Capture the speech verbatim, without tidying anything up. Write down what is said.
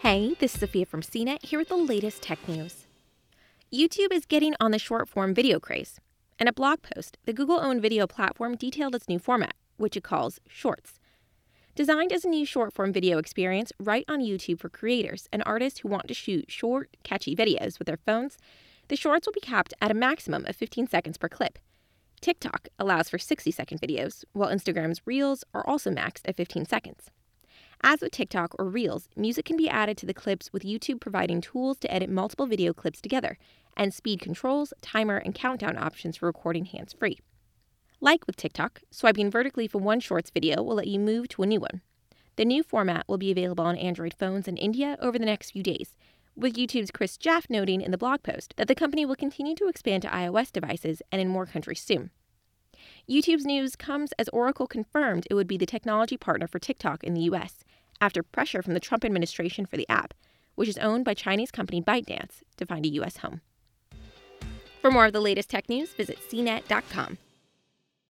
Hey, this is Sophia from C net here with the latest tech news. YouTube is getting on the short-form video craze. In a blog post, the Google-owned video platform detailed its new format, which it calls Shorts. Designed as a new short-form video experience right on YouTube for creators and artists who want to shoot short, catchy videos with their phones, the Shorts will be capped at a maximum of fifteen seconds per clip. TikTok allows for sixty-second videos, while Instagram's Reels are also maxed at fifteen seconds. As with TikTok or Reels, music can be added to the clips with YouTube providing tools to edit multiple video clips together, and speed controls, timer, and countdown options for recording hands-free. Like with TikTok, swiping vertically from one Shorts video will let you move to a new one. The new format will be available on Android phones in India over the next few days, with YouTube's Chris Jaff noting in the blog post that the company will continue to expand to iOS devices and in more countries soon. YouTube's news comes as Oracle confirmed it would be the technology partner for TikTok in the U S after pressure from the Trump administration for the app, which is owned by Chinese company ByteDance, to find a U S home. For more of the latest tech news, visit C net dot com.